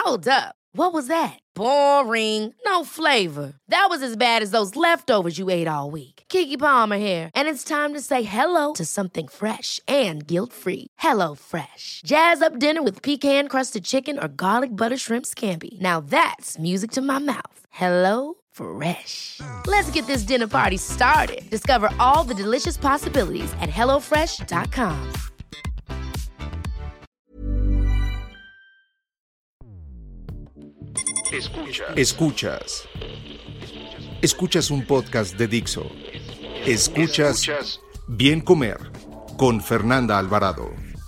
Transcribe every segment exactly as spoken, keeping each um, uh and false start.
Hold up. What was that? Boring. No flavor. That was as bad as those leftovers you ate all week. Keke Palmer here, and it's time to say hello to something fresh and guilt-free. Hello Fresh. Jazz up dinner with pecan-crusted chicken or garlic butter shrimp scampi. Now that's music to my mouth. Hello Fresh. Let's get this dinner party started. Discover all the delicious possibilities at hello fresh dot com. Escuchas. Escuchas. Escuchas un podcast de Dixo. Escuchas, Escuchas Bien Comer con Fernanda Alvarado.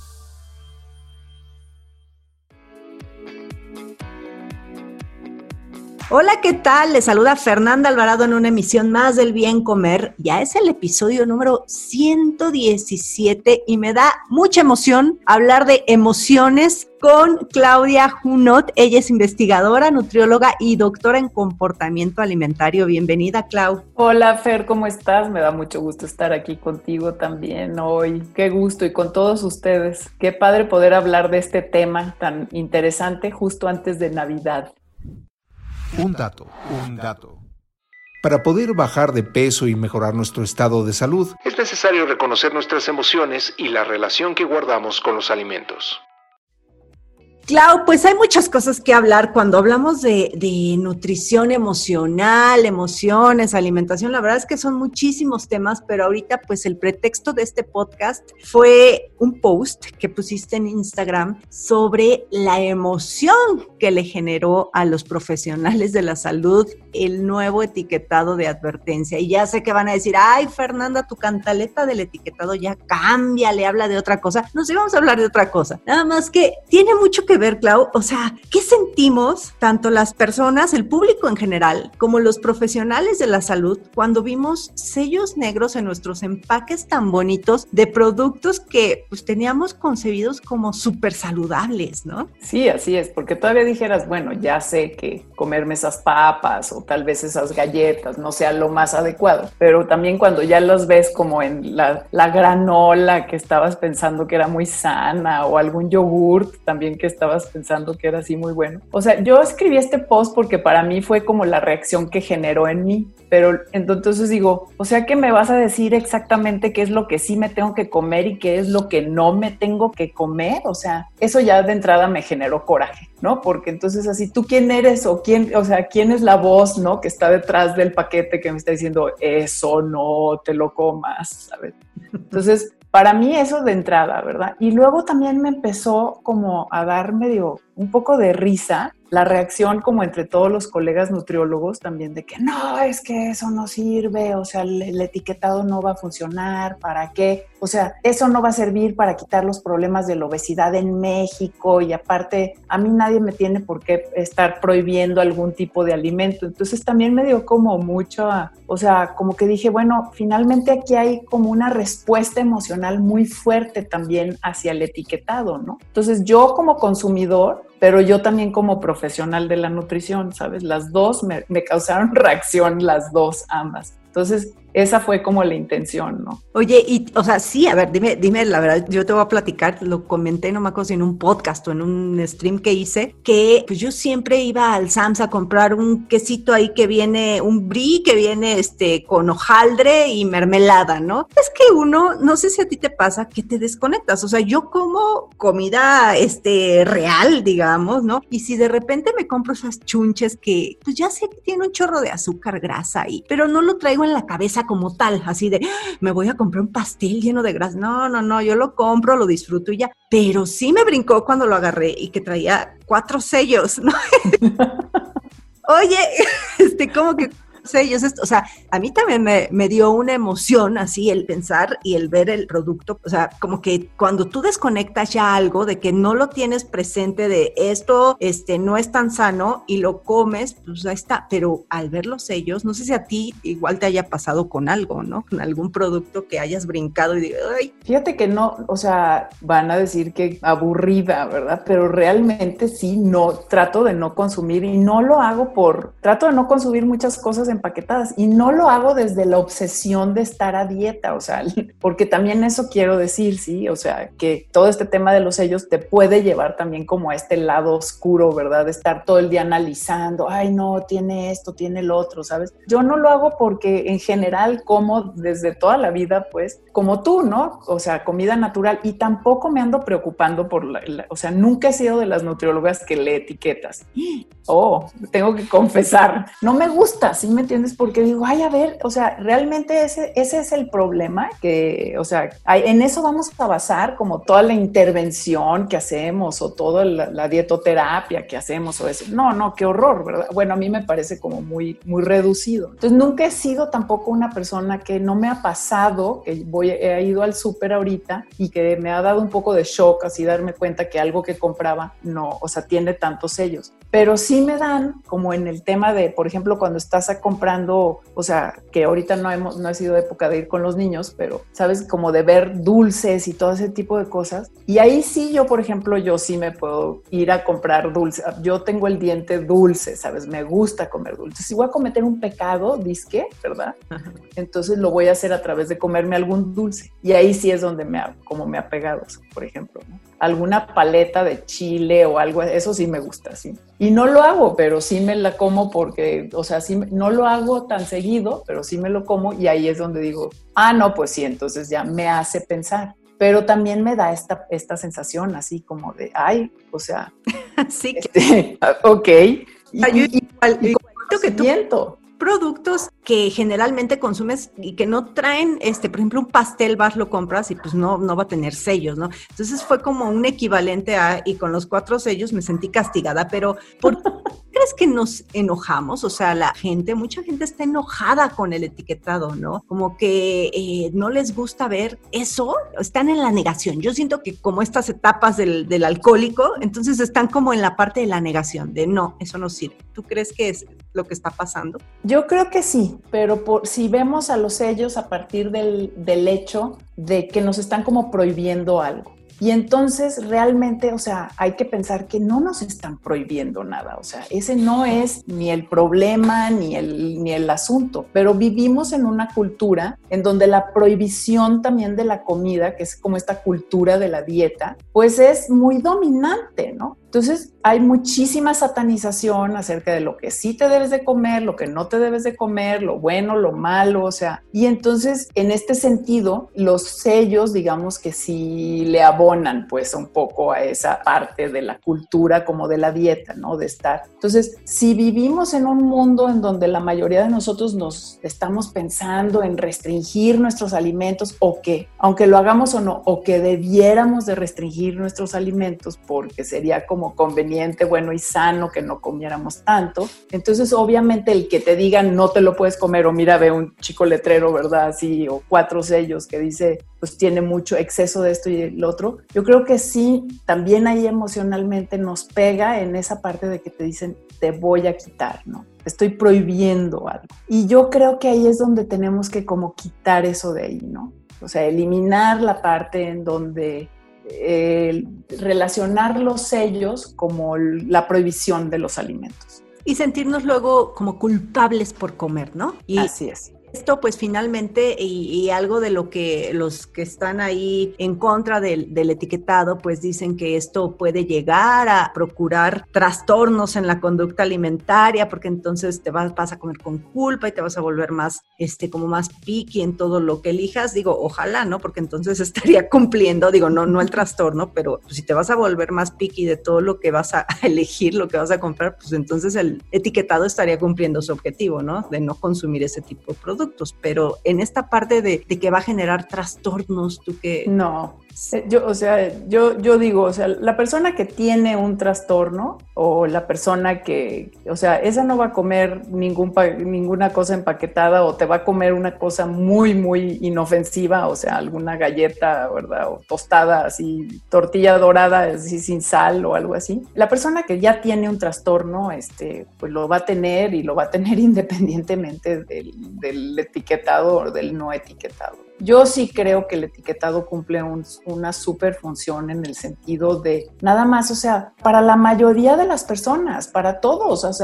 Hola, ¿qué tal? Les saluda Fernanda Alvarado en una emisión más del Bien Comer. Ya es el episodio número ciento diecisiete y me da mucha emoción hablar de emociones con Claudia Junot. Ella es investigadora, nutrióloga y doctora en comportamiento alimentario. Bienvenida, Clau. Hola, Fer, ¿cómo estás? Me da mucho gusto estar aquí contigo también hoy. Qué gusto, y con todos ustedes. Qué padre poder hablar de este tema tan interesante justo antes de Navidad. Un dato, un dato. Para poder bajar de peso y mejorar nuestro estado de salud, es necesario reconocer nuestras emociones y la relación que guardamos con los alimentos. Clau, pues hay muchas cosas que hablar cuando hablamos de, de nutrición emocional, emociones, alimentación. La verdad es que son muchísimos temas, pero ahorita pues el pretexto de este podcast fue un post que pusiste en Instagram sobre la emoción que le generó a los profesionales de la salud el nuevo etiquetado de advertencia. Y ya sé que van a decir, ay, Fernanda, tu cantaleta del etiquetado ya cambia, le habla de otra cosa. No sé, vamos a hablar de otra cosa. Nada más que tiene mucho que ver, Clau, o sea, ¿qué sentimos tanto las personas, el público en general, como los profesionales de la salud cuando vimos sellos negros en nuestros empaques tan bonitos de productos que pues teníamos concebidos como súper saludables, ¿no? Sí, así es, porque todavía dijeras, bueno, ya sé que comerme esas papas o tal vez esas galletas no sea lo más adecuado, pero también cuando ya los ves como en la, la granola que estabas pensando que era muy sana, o algún yogurt también que estabas pensando que era así muy bueno. O sea, yo escribí este post porque para mí fue como la reacción que generó en mí, pero entonces digo, o sea, que me vas a decir exactamente qué es lo que sí me tengo que comer y qué es lo que no me tengo que comer. O sea, eso ya de entrada me generó coraje, ¿no? Porque entonces así, ¿tú quién eres? O quién, o sea, ¿quién es la voz, ¿no?, que está detrás del paquete que me está diciendo eso no te lo comas, ¿sabes? Entonces, para mí eso de entrada, ¿verdad? Y luego también me empezó como a dar medio un poco de risa la reacción como entre todos los colegas nutriólogos también de que no, es que eso no sirve, o sea, el, el etiquetado no va a funcionar, ¿para qué? O sea, eso no va a servir para quitar los problemas de la obesidad en México, y aparte a mí nadie me tiene por qué estar prohibiendo algún tipo de alimento. Entonces también me dio como mucho, o sea, como que dije, bueno, finalmente aquí hay como una respuesta emocional muy fuerte también hacia el etiquetado, ¿no? Entonces yo como consumidor, pero yo también como profesional de la nutrición, ¿sabes? Las dos me, me causaron reacción, las dos, ambas. Entonces, esa fue como la intención, ¿no? Oye, y, o sea, sí, a ver, dime, dime la verdad, yo te voy a platicar, lo comenté, no me acuerdo si en un podcast o en un stream que hice, que pues yo siempre iba al Sam's a comprar un quesito ahí que viene, un brie que viene este con hojaldre y mermelada, ¿no? Es que uno, no sé si a ti te pasa, que te desconectas, o sea, yo como comida este real, digamos, ¿no? Y si de repente me compro esas chunches que, pues ya sé que tiene un chorro de azúcar, grasa ahí, pero no lo traigo en la cabeza como tal, así de, me voy a comprar un pastel lleno de grasa. No, no, no, yo lo compro, lo disfruto y ya. Pero sí me brincó cuando lo agarré y que traía cuatro sellos, ¿no? Oye, este, como que sellos, esto, o sea, a mí también me, me dio una emoción así el pensar y el ver el producto, o sea, como que cuando tú desconectas ya algo de que no lo tienes presente de esto, este, no es tan sano y lo comes, pues ahí está, pero al ver los sellos, no sé si a ti igual te haya pasado con algo, ¿no? Con algún producto que hayas brincado y digo, ay. Fíjate que no, o sea, van a decir que aburrida, ¿verdad? Pero realmente sí, no, trato de no consumir y no lo hago por, trato de no consumir muchas cosas en empaquetadas y no lo hago desde la obsesión de estar a dieta, o sea, porque también eso quiero decir, sí, o sea, que todo este tema de los sellos te puede llevar también como a este lado oscuro, ¿verdad? De estar todo el día analizando, ay no, tiene esto, tiene el otro, ¿sabes? Yo no lo hago porque en general como desde toda la vida, pues, como tú, ¿no? O sea, comida natural y tampoco me ando preocupando por la, la o sea, nunca he sido de las nutriólogas que lee etiquetas. Oh, tengo que confesar, no me gusta, ¿sí me entiendes? Porque digo, ay, a ver, o sea, realmente ese, ese es el problema, que, o sea, hay, en eso vamos a basar como toda la intervención que hacemos o toda la, la dietoterapia que hacemos o eso. No, no, qué horror, ¿verdad? Bueno, a mí me parece como muy, muy reducido. Entonces, nunca he sido tampoco una persona que no me ha pasado, que voy, he ido al súper ahorita y que me ha dado un poco de shock, así darme cuenta que algo que compraba no, o sea, tiene tantos sellos. Pero sí me dan, como en el tema de, por ejemplo, cuando estás comprando, o sea, que ahorita no, hemos, no ha sido época de ir con los niños, pero, ¿sabes? Como de ver dulces y todo ese tipo de cosas. Y ahí sí yo, por ejemplo, yo sí me puedo ir a comprar dulce. Yo tengo el diente dulce, ¿sabes? Me gusta comer dulces. Si voy a cometer un pecado, disque, ¿verdad? Entonces lo voy a hacer a través de comerme algún dulce. Y ahí sí es donde me ha, como me ha pegado, por ejemplo, ¿no? Alguna paleta de chile o algo, eso sí me gusta, sí. Y no lo hago, pero sí me la como porque, o sea, sí, no lo hago tan seguido, pero sí me lo como y ahí es donde digo, ah, no, pues sí, entonces ya me hace pensar. Pero también me da esta, esta sensación así como de, ay, o sea, sí, que... este, ok. Y, y, igual, y, y que tú... productos que generalmente consumes y que no traen, este, por ejemplo, un pastel vas, lo compras y pues no, no va a tener sellos, ¿no? Entonces fue como un equivalente a, y con los cuatro sellos me sentí castigada, pero ¿por qué crees que nos enojamos? O sea, la gente, mucha gente está enojada con el etiquetado, ¿no? Como que eh, no les gusta ver eso, están en la negación. Yo siento que como estas etapas del, del alcohólico, entonces están como en la parte de la negación, de no, eso no sirve. ¿Tú crees que es lo que está pasando? Yo creo que sí, pero por, si vemos a los sellos a partir del, del hecho de que nos están como prohibiendo algo. Y entonces realmente, o sea, hay que pensar que no nos están prohibiendo nada, o sea, ese no es ni el problema ni el, ni el asunto, pero vivimos en una cultura en donde la prohibición también de la comida, que es como esta cultura de la dieta, pues es muy dominante, ¿no? Entonces hay muchísima satanización acerca de lo que sí te debes de comer, lo que no te debes de comer, lo bueno, lo malo, o sea, y entonces en este sentido los sellos, digamos que sí le abonan pues un poco a esa parte de la cultura como de la dieta, ¿no? De estar. Entonces, si vivimos en un mundo en donde la mayoría de nosotros nos estamos pensando en restringir nuestros alimentos o que, aunque lo hagamos o no, o que debiéramos de restringir nuestros alimentos porque sería como conveniente, bueno y sano que no comiéramos tanto. Entonces, obviamente, el que te digan no te lo puedes comer o mira, ve un chico letrero, ¿verdad? Así, o cuatro sellos que dice, pues tiene mucho exceso de esto y el otro. Yo creo que sí, también ahí emocionalmente nos pega en esa parte de que te dicen, te voy a quitar, ¿no? Estoy prohibiendo algo. Y yo creo que ahí es donde tenemos que como quitar eso de ahí, ¿no? O sea, eliminar la parte en donde Eh, relacionar los sellos como la prohibición de los alimentos. Y sentirnos luego como culpables por comer, ¿no? Y así es. Esto pues finalmente y, y algo de lo que los que están ahí en contra del, del etiquetado pues dicen que esto puede llegar a procurar trastornos en la conducta alimentaria porque entonces te vas, vas a comer con culpa y te vas a volver más, este, como más picky en todo lo que elijas. Digo, ojalá, ¿no? Porque entonces estaría cumpliendo, digo, no, no el trastorno, pero pues, si te vas a volver más picky de todo lo que vas a elegir, lo que vas a comprar, pues entonces el etiquetado estaría cumpliendo su objetivo, ¿no? De no consumir ese tipo de productos. Pero en esta parte de, de que va a generar trastornos, ¿tú qué? No, yo, o sea, yo, yo digo, o sea, la persona que tiene un trastorno o la persona que, o sea, esa no va a comer ningún, ninguna cosa empaquetada o te va a comer una cosa muy, muy inofensiva, o sea, alguna galleta, ¿verdad? O tostada, así, tortilla dorada, así, sin sal o algo así. La persona que ya tiene un trastorno, este, pues lo va a tener y lo va a tener independientemente del, del etiquetado o del no etiquetado. Yo sí creo que el etiquetado cumple un, una súper función en el sentido de nada más, o sea, para la mayoría de las personas, para todos, o sea,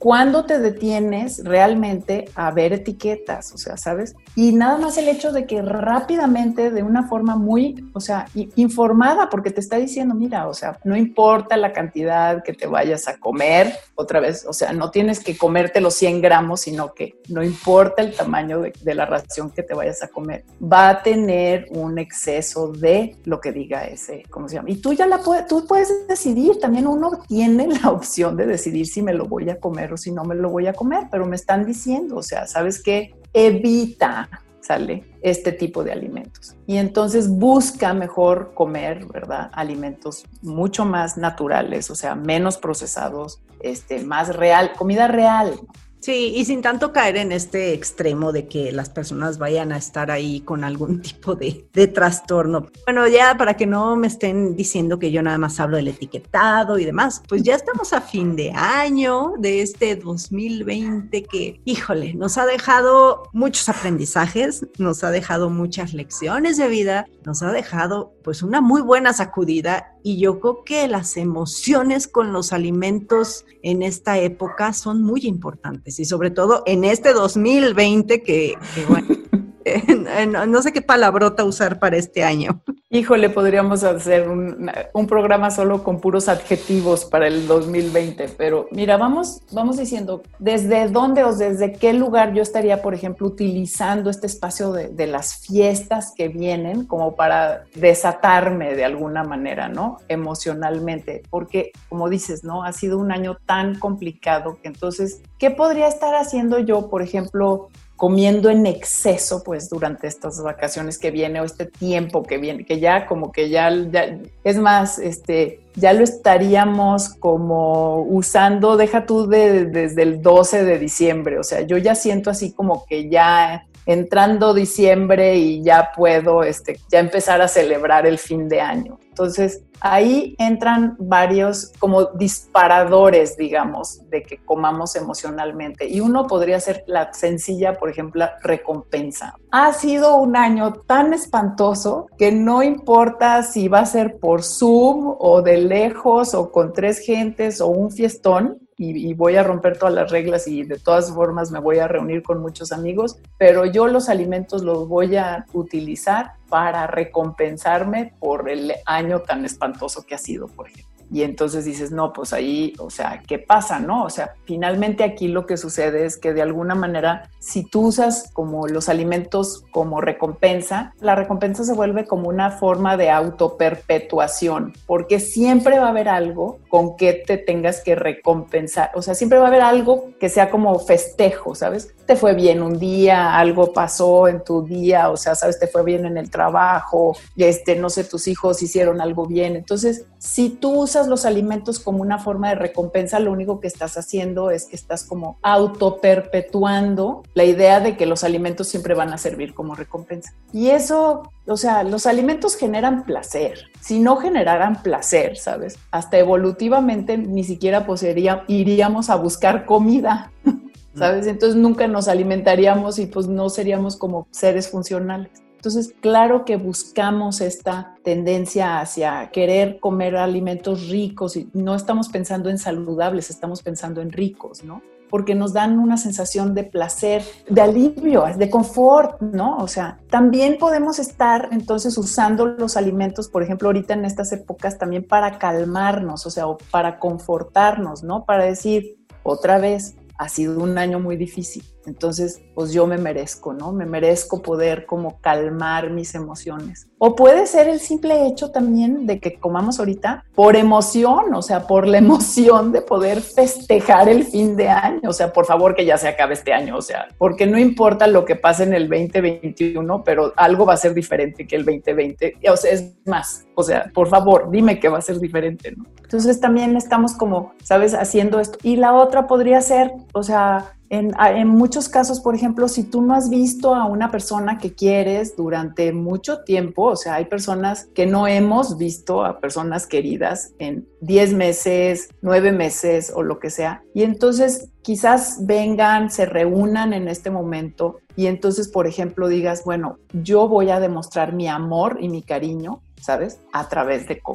¿cuándo te detienes realmente a ver etiquetas? O sea, ¿sabes? Y nada más el hecho de que rápidamente, de una forma muy, o sea, informada, porque te está diciendo, mira, o sea, no importa la cantidad que te vayas a comer, otra vez, o sea, no tienes que comerte los cien gramos, sino que no importa el tamaño de, de la ración que te vayas a comer, va a tener un exceso de lo que diga ese, ¿cómo se llama? Y tú ya la puedes, tú puedes decidir, también uno tiene la opción de decidir si me lo voy a comer o si no me lo voy a comer, pero me están diciendo, o sea, ¿sabes qué? Evita, sale, este tipo de alimentos. Y entonces busca mejor comer, ¿verdad? Alimentos mucho más naturales, o sea, menos procesados, este, más real, comida real. Sí, y sin tanto caer en este extremo de que las personas vayan a estar ahí con algún tipo de, de trastorno. Bueno, ya para que no me estén diciendo que yo nada más hablo del etiquetado y demás, pues ya estamos a fin de año de este dos mil veinte que, híjole, nos ha dejado muchos aprendizajes, nos ha dejado muchas lecciones de vida, nos ha dejado pues una muy buena sacudida. Y yo creo que las emociones con los alimentos en esta época son muy importantes y sobre todo en este dos mil veinte que, que bueno, eh, no, no sé qué palabrota usar para este año. Híjole, podríamos hacer un, un programa solo con puros adjetivos para el dos mil veinte, pero mira, vamos, vamos diciendo desde dónde o desde qué lugar yo estaría, por ejemplo, utilizando este espacio de, de las fiestas que vienen como para desatarme de alguna manera, ¿no? Emocionalmente, porque como dices, ¿no? Ha sido un año tan complicado que entonces, ¿qué podría estar haciendo yo, por ejemplo, comiendo en exceso, pues, durante estas vacaciones que viene o este tiempo que viene, que ya como que ya, ya es más, este, ya lo estaríamos como usando, deja tú de, desde el doce de diciembre, o sea, yo ya siento así como que ya entrando diciembre y ya puedo este, ya empezar a celebrar el fin de año. Entonces, ahí entran varios como disparadores, digamos, de que comamos emocionalmente. Y uno podría ser la sencilla, por ejemplo, la recompensa. Ha sido un año tan espantoso que no importa si va a ser por Zoom o de lejos o con tres gentes o un fiestón, Y, y voy a romper todas las reglas y de todas formas me voy a reunir con muchos amigos, pero yo los alimentos los voy a utilizar para recompensarme por el año tan espantoso que ha sido, por ejemplo. Y entonces dices, no, pues ahí, o sea, ¿qué pasa, no? O sea, finalmente aquí lo que sucede es que de alguna manera, si tú usas como los alimentos como recompensa, la recompensa se vuelve como una forma de autoperpetuación, porque siempre va a haber algo con que te tengas que recompensar. O sea, siempre va a haber algo que sea como festejo, ¿sabes? Te fue bien un día, algo pasó en tu día, o sea, ¿sabes? Te fue bien en el trabajo, este, no sé, tus hijos hicieron algo bien. Entonces, si tú usas los alimentos como una forma de recompensa, lo único que estás haciendo es que estás como autoperpetuando la idea de que los alimentos siempre van a servir como recompensa. Y eso, o sea, los alimentos generan placer. Si no generaran placer, ¿sabes? Hasta evolutivamente ni siquiera poseería, iríamos a buscar comida, ¿sabes? Entonces nunca nos alimentaríamos y pues no seríamos como seres funcionales. Entonces, claro que buscamos esta tendencia hacia querer comer alimentos ricos y no estamos pensando en saludables, estamos pensando en ricos, ¿no? Porque nos dan una sensación de placer, de alivio, de confort, ¿no? O sea, también podemos estar entonces usando los alimentos, por ejemplo, ahorita en estas épocas también para calmarnos, o sea, o para confortarnos, ¿no? Para decir, otra vez, ha sido un año muy difícil. Entonces, pues yo me merezco, ¿no? Me merezco poder como calmar mis emociones. O puede ser el simple hecho también de que comamos ahorita por emoción, o sea, por la emoción de poder festejar el fin de año. O sea, por favor que ya se acabe este año, o sea, porque no importa lo que pase en el veinte veintiuno, pero algo va a ser diferente que el veinte veinte. O sea, es más, o sea, por favor, dime que va a ser diferente, ¿no? Entonces también estamos como, ¿sabes? Haciendo esto. Y la otra podría ser, o sea, En, en muchos casos, por ejemplo, si tú no has visto a una persona que quieres durante mucho tiempo, o sea, hay personas que no hemos visto a personas queridas en diez meses, nueve meses o lo que sea, y entonces quizás vengan, se reúnan en este momento y entonces, por ejemplo, digas, bueno, yo voy a demostrar mi amor y mi cariño, ¿sabes? A través de comer.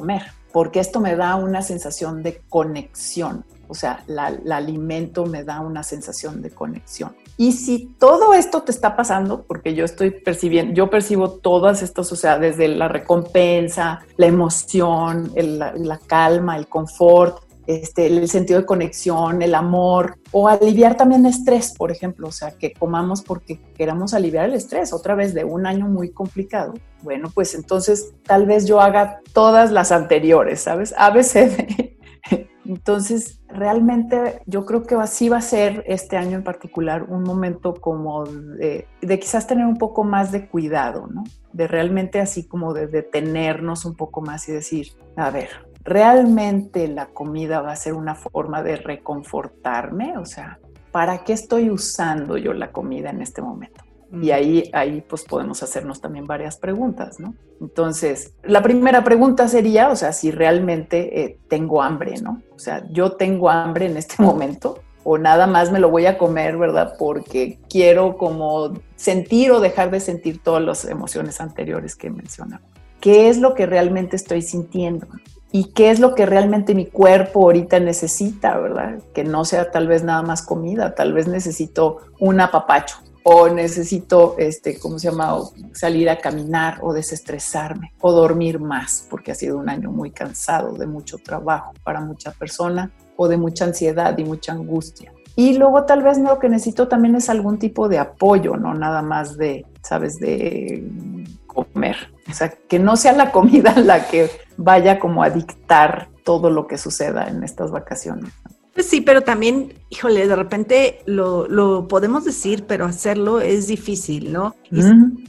porque esto me da una sensación de conexión. O sea, la, el alimento me da una sensación de conexión. Y si todo esto te está pasando, porque yo estoy percibiendo, yo percibo todas estas, o sea, desde la recompensa, la emoción, el, la, la calma, el confort, este, el sentido de conexión, el amor, o aliviar también estrés, por ejemplo, o sea, que comamos porque queramos aliviar el estrés, otra vez de un año muy complicado. Bueno, pues entonces tal vez yo haga todas las anteriores, ¿sabes? A B C D. Entonces, realmente yo creo que así va a ser este año en particular un momento como de, de quizás tener un poco más de cuidado, ¿no? De realmente así como de detenernos un poco más y decir, a ver, ¿realmente la comida va a ser una forma de reconfortarme? O sea, ¿para qué estoy usando yo la comida en este momento? Y ahí, ahí pues podemos hacernos también varias preguntas, ¿no? Entonces, la primera pregunta sería, o sea, si realmente eh, tengo hambre, ¿no? O sea, yo tengo hambre en este momento o nada más me lo voy a comer, ¿verdad? Porque quiero como sentir o dejar de sentir todas las emociones anteriores que mencionaba. ¿Qué es lo que realmente estoy sintiendo? ¿Y qué es lo que realmente mi cuerpo ahorita necesita, ¿verdad? Que no sea tal vez nada más comida, tal vez necesito un apapacho. O necesito, este, ¿cómo se llama? Salir a caminar o desestresarme o dormir más, porque ha sido un año muy cansado, de mucho trabajo para mucha persona o de mucha ansiedad y mucha angustia. Y luego tal vez lo que necesito también es algún tipo de apoyo, no nada más de, ¿sabes? De comer. O sea, que no sea la comida la que vaya como a dictar todo lo que suceda en estas vacaciones. Pues sí, pero también, híjole, de repente lo, lo podemos decir, pero hacerlo es difícil, ¿no? Y mm.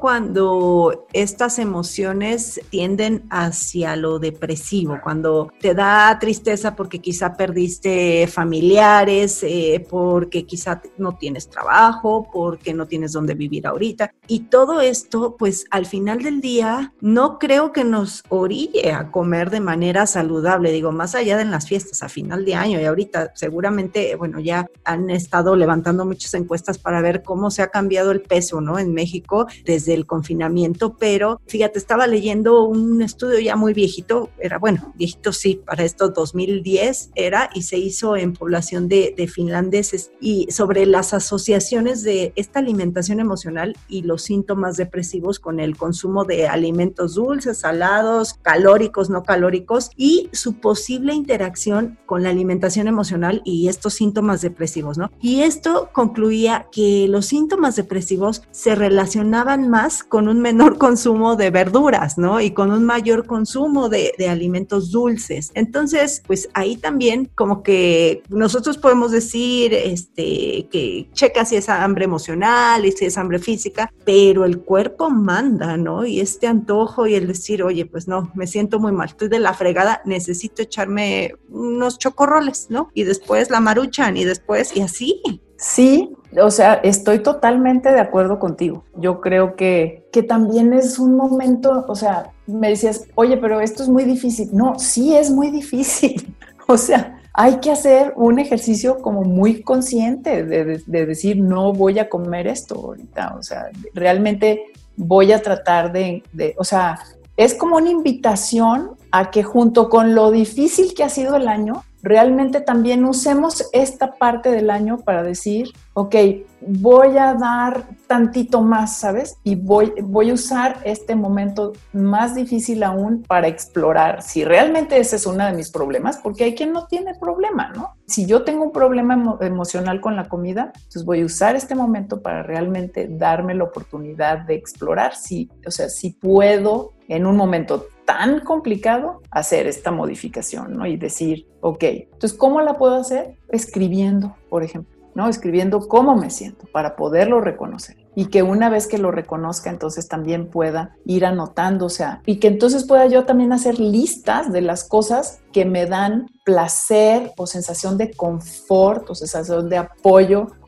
cuando estas emociones tienden hacia lo depresivo, cuando te da tristeza porque quizá perdiste familiares, eh, porque quizá no tienes trabajo, porque no tienes dónde vivir ahorita. Y todo esto, pues al final del día, no creo que nos orille a comer de manera saludable. Digo, más allá de en las fiestas a final de año y ahorita seguramente, bueno, ya han estado levantando muchas encuestas para ver cómo se ha cambiado el peso, ¿no? En México desde el confinamiento, pero fíjate, estaba leyendo un estudio ya muy viejito, era bueno, viejito sí, para esto dos mil diez era, y se hizo en población de, de finlandeses, y sobre las asociaciones de esta alimentación emocional y los síntomas depresivos con el consumo de alimentos dulces, salados, calóricos, no calóricos, y su posible interacción con la alimentación emocional y estos síntomas depresivos, ¿no? Y esto concluía que los síntomas depresivos se relacionaban más con un menor consumo de verduras, ¿no? Y con un mayor consumo de, de alimentos dulces. Entonces, pues ahí también como que nosotros podemos decir este, que checa si es hambre emocional y si es hambre física, pero el cuerpo manda, ¿no? Y este antojo y el decir, oye, pues no, me siento muy mal, estoy de la fregada, necesito echarme unos chocorroles, ¿no? Y después la maruchan y después, y así. Sí, o sea, estoy totalmente de acuerdo contigo. Yo creo que, que también es un momento, o sea, me decías, oye, pero esto es muy difícil. No, sí es muy difícil. O sea, hay que hacer un ejercicio como muy consciente de, de, de decir, no voy a comer esto ahorita. O sea, realmente voy a tratar de, de, o sea, es como una invitación a que junto con lo difícil que ha sido el año, realmente también usemos esta parte del año para decir, ok, voy a dar tantito más, ¿sabes? Y voy, voy a usar este momento más difícil aún para explorar si realmente ese es uno de mis problemas, porque hay quien no tiene problema, ¿no? Si yo tengo un problema emo- emocional con la comida, entonces voy a usar este momento para realmente darme la oportunidad de explorar si, o sea, si puedo en un momento tan complicado hacer esta modificación, ¿no? Y decir, ok, entonces, ¿cómo la puedo hacer? Escribiendo, por ejemplo, ¿no? Escribiendo cómo me siento para poderlo reconocer. Y que una vez que lo reconozca, entonces también pueda ir anotando, o sea, y que entonces pueda yo también hacer listas de las cosas que me dan placer o sensación de confort o sensación de apoyo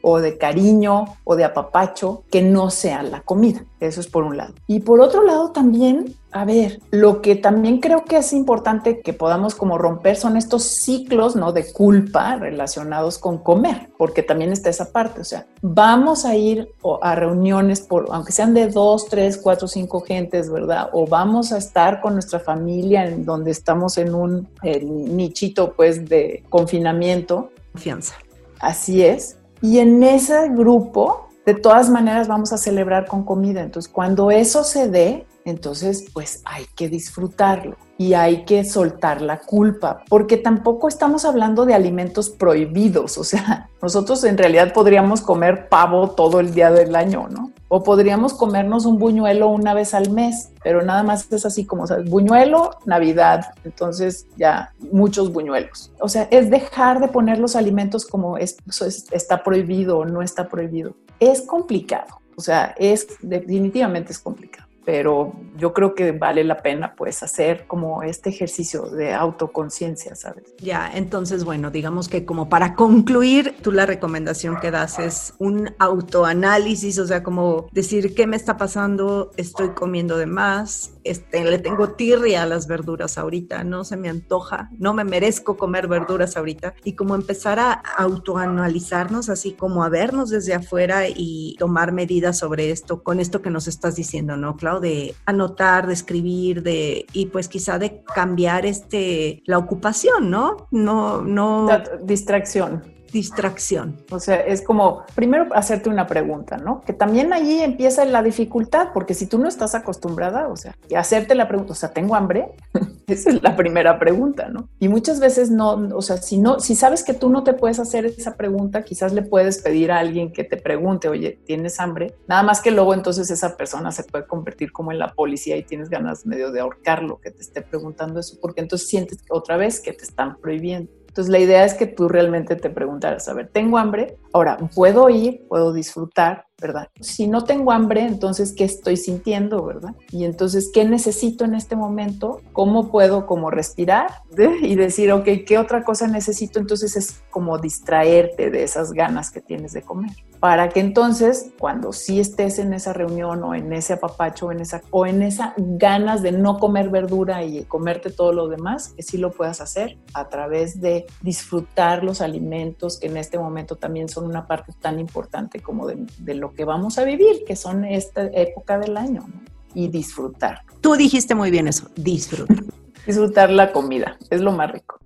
o de cariño o de apapacho que no sea la comida. Eso es por un lado. Y por otro lado también, a ver, lo que también creo que es importante que podamos como romper son estos ciclos, ¿no?, de culpa relacionados con comer, porque también está esa parte, o sea, vamos a ir a reuniones, por, aunque sean de dos, tres, cuatro, cinco gentes, ¿verdad? O vamos a estar con nuestra familia en donde estamos en un eh, nichito, pues, de confinamiento. Confianza. Así es. Y en ese grupo, de todas maneras, vamos a celebrar con comida. Entonces, cuando eso se dé, entonces, pues hay que disfrutarlo y hay que soltar la culpa, porque tampoco estamos hablando de alimentos prohibidos. O sea, nosotros en realidad podríamos comer pavo todo el día del año, ¿no? O podríamos comernos un buñuelo una vez al mes, pero nada más es así como, ¿sabes? Buñuelo, Navidad, entonces ya muchos buñuelos. O sea, es dejar de poner los alimentos como es, es, está prohibido o no está prohibido. Es complicado, o sea, es definitivamente es complicado. Pero yo creo que vale la pena pues hacer como este ejercicio de autoconciencia, ¿sabes? Ya, entonces, bueno, digamos que como para concluir, tú la recomendación que das es un autoanálisis, o sea, como decir qué me está pasando, estoy comiendo de más, este, le tengo tirria a las verduras ahorita, no se me antoja, no me merezco comer verduras ahorita, y como empezar a autoanalizarnos, así como a vernos desde afuera y tomar medidas sobre esto, con esto que nos estás diciendo, ¿no, Clau? De anotar, de escribir, de y pues quizá de cambiar este la ocupación, ¿no? No, no. La distracción. Distracción. O sea, es como, primero hacerte una pregunta, ¿no? Que también ahí empieza la dificultad, porque si tú no estás acostumbrada, o sea, hacerte la pregunta, o sea, ¿tengo hambre? Esa es la primera pregunta, ¿no? Y muchas veces no, o sea, si no, si sabes que tú no te puedes hacer esa pregunta, quizás le puedes pedir a alguien que te pregunte, oye, ¿tienes hambre? Nada más que luego entonces esa persona se puede convertir como en la policía y tienes ganas medio de ahorcarlo, que te esté preguntando eso, porque entonces sientes otra vez que te están prohibiendo. Entonces, la idea es que tú realmente te preguntaras, a ver, ¿tengo hambre? Ahora, ¿puedo ir? ¿Puedo disfrutar? ¿Verdad? Si no tengo hambre, entonces, ¿qué estoy sintiendo? ¿Verdad? Y entonces, ¿qué necesito en este momento? ¿Cómo puedo como respirar? ¿De? Y decir, ok, ¿qué otra cosa necesito? Entonces, es como distraerte de esas ganas que tienes de comer. Para que entonces, cuando sí estés en esa reunión o en ese apapacho o en esa, o en esa ganas de no comer verdura y comerte todo lo demás, que sí lo puedas hacer a través de disfrutar los alimentos que en este momento también son una parte tan importante como de, de lo que vamos a vivir, que son esta época del año, ¿no? Y disfrutar. Tú dijiste muy bien eso, disfrutar. Disfrutar la comida, es lo más rico.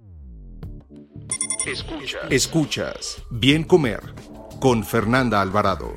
Escuchas. Escuchas Bien Comer con Fernanda Alvarado.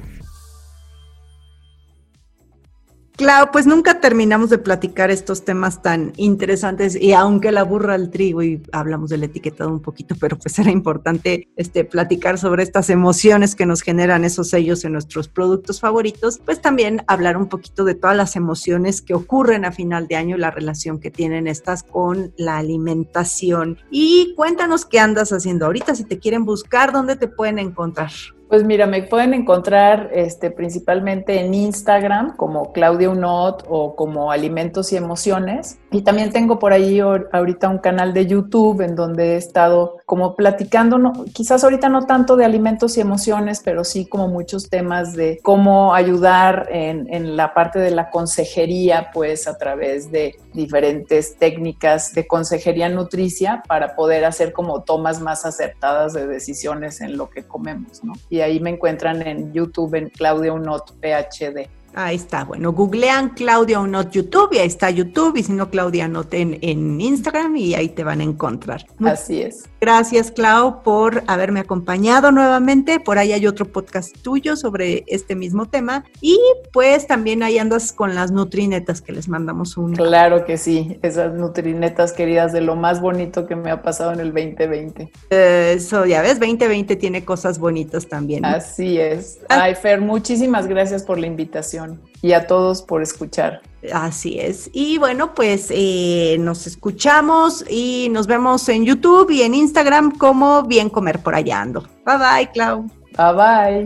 Claro, pues nunca terminamos de platicar estos temas tan interesantes y aunque la burra al trigo y hablamos del etiquetado un poquito, pero pues era importante este, platicar sobre estas emociones que nos generan esos sellos en nuestros productos favoritos, pues también hablar un poquito de todas las emociones que ocurren a final de año y la relación que tienen estas con la alimentación. Y cuéntanos qué andas haciendo ahorita, si te quieren buscar, ¿dónde te pueden encontrar? Pues mira, me pueden encontrar este, principalmente en Instagram como Claudia Unot o como Alimentos y Emociones. Y también tengo por ahí ahorita un canal de YouTube en donde he estado como platicando, no, quizás ahorita no tanto de alimentos y emociones, pero sí como muchos temas de cómo ayudar en, en la parte de la consejería, pues a través de diferentes técnicas de consejería nutricia para poder hacer como tomas más acertadas de decisiones en lo que comemos, ¿no? Y ahí me encuentran en YouTube en Claudia Unot P H D. Ahí está, bueno, googlean Claudia Unot YouTube y ahí está YouTube, y si no, Claudia Unot en, en Instagram y ahí te van a encontrar. Muy Así es. Gracias, Clau, por haberme acompañado nuevamente. Por ahí hay otro podcast tuyo sobre este mismo tema y pues también ahí andas con las nutrinetas que les mandamos un... Claro que sí, esas nutrinetas queridas de lo más bonito que me ha pasado en el veinte veinte. Eso, ya ves, veinte veinte tiene cosas bonitas también. Así es. Ay, Fer, muchísimas gracias por la invitación. Y a todos por escuchar. Así es. Y bueno, pues eh, nos escuchamos y nos vemos en YouTube y en Instagram como Bien Comer por allá ando. Bye bye, Clau. Bye bye.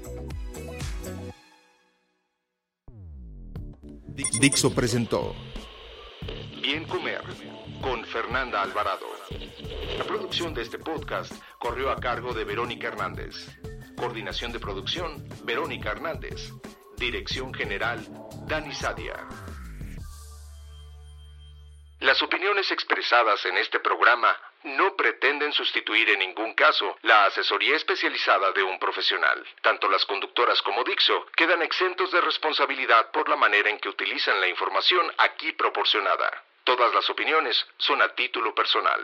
Dixo presentó Bien Comer con Fernanda Alvarado. La producción de este podcast corrió a cargo de Verónica Hernández. Coordinación de producción, Verónica Hernández. Dirección General, Dani Sadia. Las opiniones expresadas en este programa no pretenden sustituir en ningún caso la asesoría especializada de un profesional. Tanto las conductoras como Dixo quedan exentos de responsabilidad por la manera en que utilizan la información aquí proporcionada. Todas las opiniones son a título personal.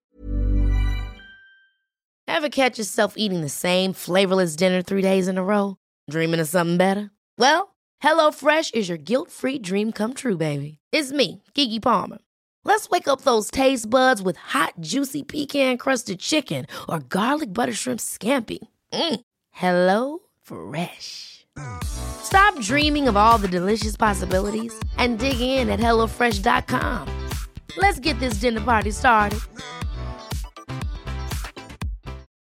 Ever catch yourself eating the same flavorless dinner three days in a row? Dreaming of something better? Well, HelloFresh is your guilt-free dream come true, baby. It's me, Keke Palmer. Let's wake up those taste buds with hot, juicy pecan-crusted chicken or garlic butter shrimp scampi. Mm. Hello Fresh. Stop dreaming of all the delicious possibilities and dig in at hello fresh dot com. Let's get this dinner party started.